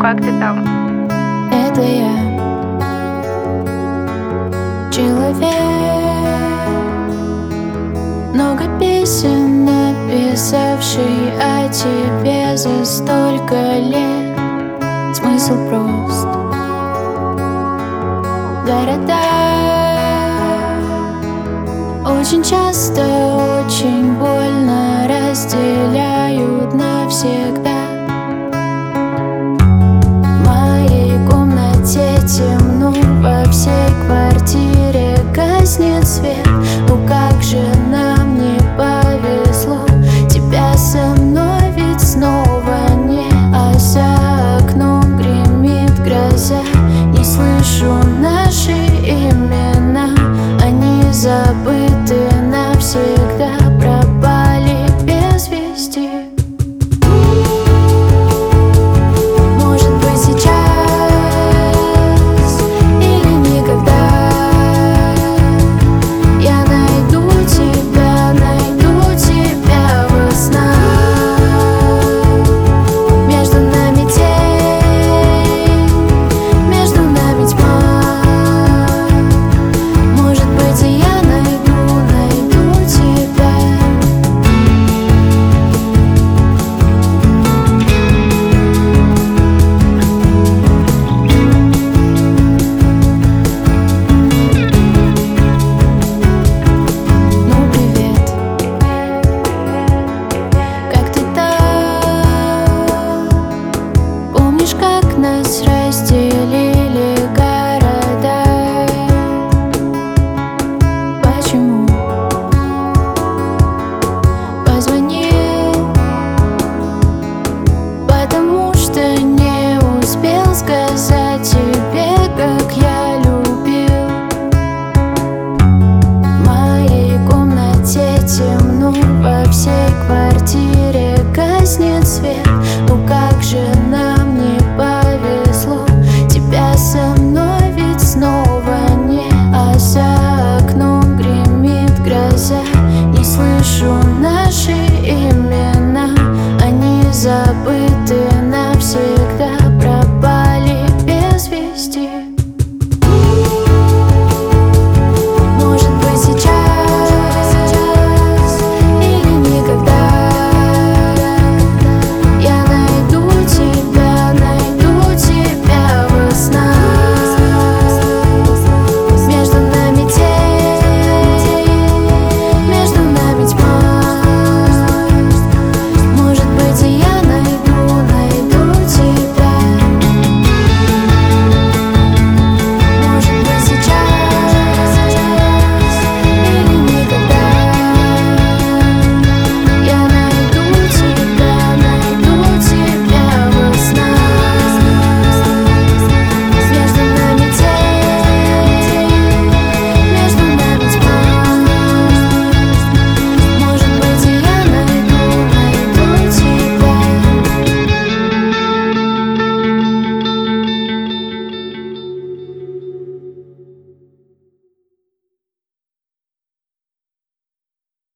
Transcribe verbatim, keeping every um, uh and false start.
как ты там? Это я, человек. Много песен написавший о тебе за столько лет. Смысл прост. Города очень часто, очень больно разделяют навсегда. В моей комнате темно, во всей квартире гаснет свет. Ну как же нам не повезло, тебя со мной ведь снова нет. А за окном гремит гроза, не слышу наши имена. Они забыты навсегда, пропали без вести. Может быть сейчас или никогда я найду тебя, найду тебя во снах. Между нами тень, между нами тьма. Может быть и я найду, найду тебя. Ну привет, как ты там? Помнишь, как нас разделили?